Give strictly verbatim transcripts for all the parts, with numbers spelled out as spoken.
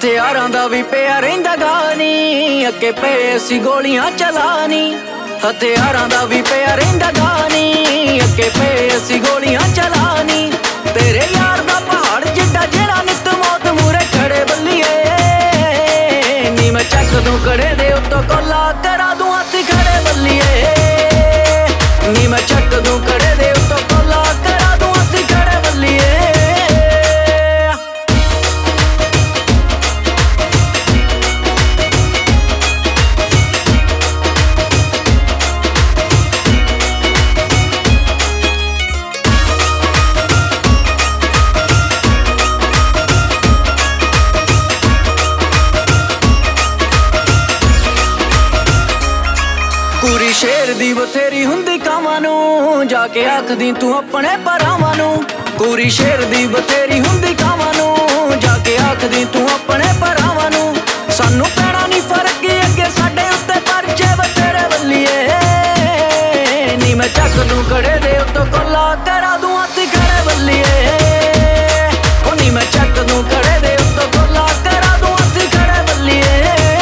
ਹਥਿਆਰਾਂ ਦਾ ਵੀ ਪਿਆ ਰਹਿੰਦਾ ਗਾਨੀ, ਅੱਗੇ ਪਏ ਅਸੀਂ ਗੋਲੀਆਂ ਚਲਾਨੀ। ਹਥਿਆਰਾਂ ਦਾ ਵੀ ਪਿਆ ਰਹਿੰਦਾ ਗਾਨੀ, ਅੱਗੇ ਪਏ ਅਸੀਂ ਗੋਲੀਆਂ ਚਲਾਨੀ। ਤੇਰੇ ਯਾਰ ਦਾ ਪਹਾੜ ਜਿੱਡਾ ਜਿਹੜਾ ਨਿੱਤ ਮੌਤ ਮੂਰੇ ਖੜੇ ਬੱਲੀਏ, ਨੀ ਮੈਂ ਚੱਕ ਦੂੰ ਕੜੇ ਦੇ ਉੱਤੋਂ ਕੋਲਾ ਕਰਾ ਦੂੰ ਹੱਥ ਖੜੇ ਬੱਲੀਏ, ਨੀ ਮੈਂ ਚੱਕ ਦੂੰ ਕੜੇ ਦੇ ਉੱਤੋਂ ਕੋਲਾ ਕਰਾ ਦੂੰ ਹੱਥ ਖੜੇ ਬੱਲੀਏ। ਕੁੜੀ ਸ਼ੇਰ ਦੀ ਬਥੇਰੀ ਹੁੰਦੀ ਕਾਵਾਂ ਨੂੰ, ਜਾ ਕੇ ਆਖਦੀ ਤੂੰ ਆਪਣੇ ਭਰਾਵਾਂ ਨੂੰ। ਕੁੜੀ ਸ਼ੇਰ ਦੀ ਬਥੇਰੀ ਹੁੰਦੀ ਕਾਵਾਂ ਨੂੰ, ਜਾ ਕੇ ਆਖਦੀ ਤੂੰ ਆਪਣੇ ਭਰਾਵਾਂ ਨੂੰ। ਸਾਨੂੰ ਪੈਣਾ ਨਹੀਂ ਫਰਕ ਅੱਗੇ ਸਾਡੇ ਉੱਤੇ ਪਰਚੇ ਬਥੇਰੇ ਬੱਲੀਏ, ਨੀ ਮੈਂ ਚੱਕ ਦੂੰ ਕੜੇ ਦੇ ਉੱਤੋਂ ਕੋਲਾ ਕਰਾ ਦੂੰ ਹੱਥ ਖੜੇ ਬੱਲੀਏ, ਉਹ ਨੀ ਮੈਂ ਚੱਕ ਦੂੰ ਕੜੇ ਦੇ ਉੱਤੋਂ ਕੋਲਾ ਕਰਾ ਦੂੰ ਹੱਥ ਖੜੇ ਬੱਲੀਏ।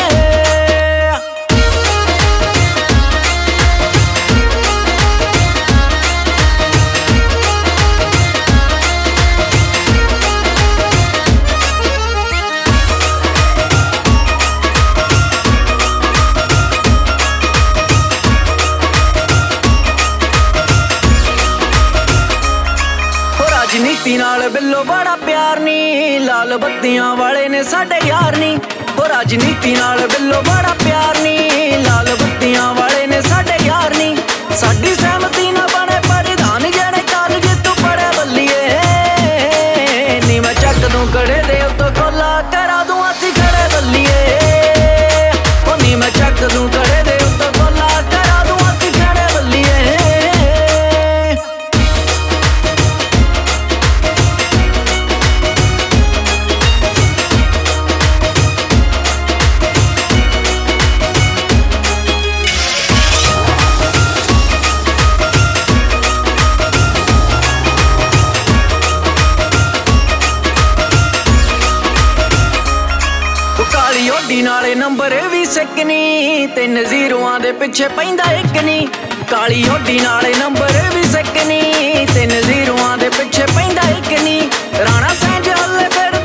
ਰਾਜਨੀਤੀ ਨਾਲ ਬਿੱਲੋ ਬੜਾ ਪਿਆਰ ਨੀ, ਲਾਲ ਬੱਤੀਆਂ ਵਾਲੇ ਨੇ ਸਾਡੇ ਯਾਰ ਨੀ। ਉਹ ਰਾਜਨੀਤੀ ਨਾਲ ਬਿੱਲੋ ਬੜਾ ਪਿਆਰ ਨੀ, ਲਾਲ ਬੱਤੀਆਂ ਵਾਲੇ ਨੇ ਸਾਡੇ ਯਾਰ ਨੀ। ਸਾਡੀ ਸਹਿਮਤੀ ਨਾ ਬਣੇ ਪ੍ਰਧਾਨ ਜਿਹੜੇ ਕਾਲਜ ਤੂੰ ਪੜ੍ਹੇ ਬੱਲੀਏ, ਨੀ ਮੈਂ ਚੱਕ ਦੂੰ ਕੜੇ ਦੇ ਉੱਤੋਂ ਕੋਲਾ ਕਰਾ ਦੂੰ ਹੱਥ ਖੜੇ ਬੱਲੀਏ, ਉਹ ਨੀ ਮੈਂ ਚੱਕ ਦੂੰ ਕੜੇ ਦੇ ਉੱਤੋਂ ਕੋਲਾ ਕਰਾ ਦੂੰ ਹੱਥ ਖੜੇ ਬੱਲੀਏ। ਕਾਲੀ ਓਡੀ ਨਾਲੇ ਨੰਬਰ ਵੀ ਸਿੱਕਨੀ, ਤਿੰਨ ਜ਼ੀਰੋਆਂ ਦੇ ਪਿੱਛੇ ਪੈਂਦਾ ਇੱਕ ਨੀ। ਕਾਲੀ ਓਡੀ ਨਾਲੇ ਨੰਬਰ ਵੀ ਸਿੱਕਨੀ, ਤਿੰਨ ਜ਼ੀਰੋਆਂ ਦੇ ਪਿੱਛੇ ਪੈਂਦਾ ਇੱਕ ਨੀ। ਰਾਣਾ ਸੈਂਜ ਹੱਲੇ ਫਿਰ